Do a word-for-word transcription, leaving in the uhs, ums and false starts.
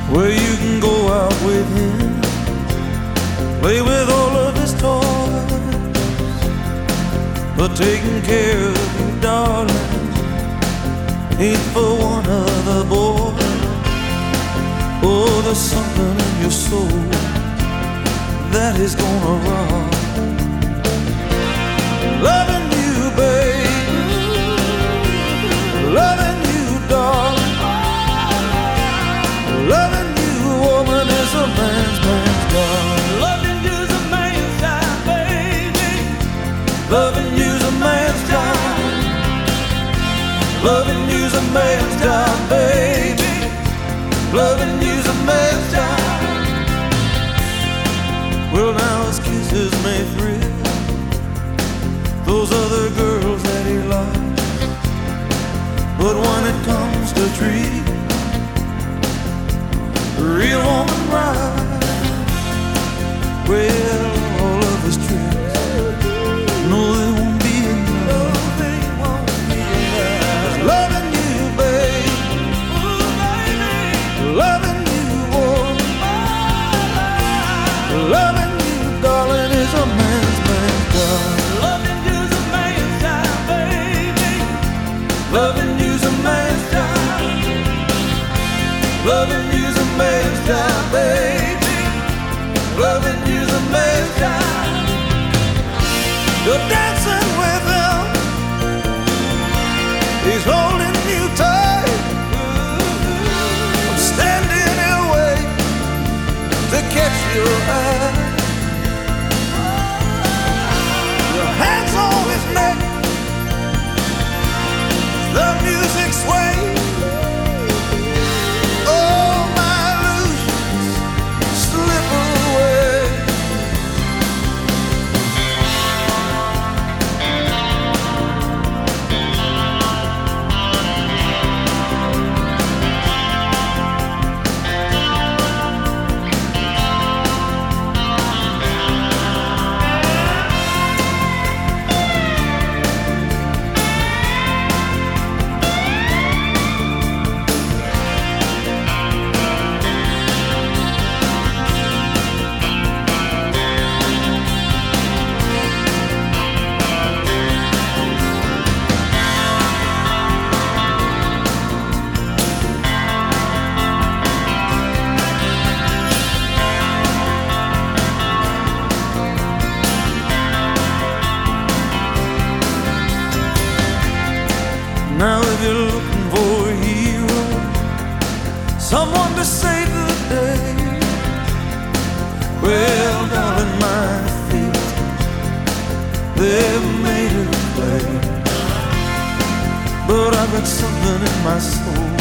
where you can go out with him, play with all of his toys, but taking care of you, darling, ain't for one other boy. Oh, there's something in your soul that is gonna rock. Loving you, baby, loving you, darling, loving you, woman, is a man's man's job. Loving you's a man's job, baby. Loving you's a man's job. Loving you's a man's job, baby. Loving you's a man's job. Well, now his kisses may thrill those other girls that he loves, but when it comes to treat a real woman right, well, all of his tricks, no, they won't be enough. They won't be enough. Loving you, babe, Ooh, baby. loving you, woman, loving you, darling, is a man's man's job. Loving you's a man's job, baby. Loving you's a man's job. Loving you's a man's job, baby. Loving you's a man's job. You're dancing with him, he's holding you tight. I'm standing here waiting to catch your eye. Your hands on his neck, the music sways. All my illusions slip away. Now if you're looking for a hero, someone to save the day, well, darling, my feet, they've made of clay, but I've got something in my soul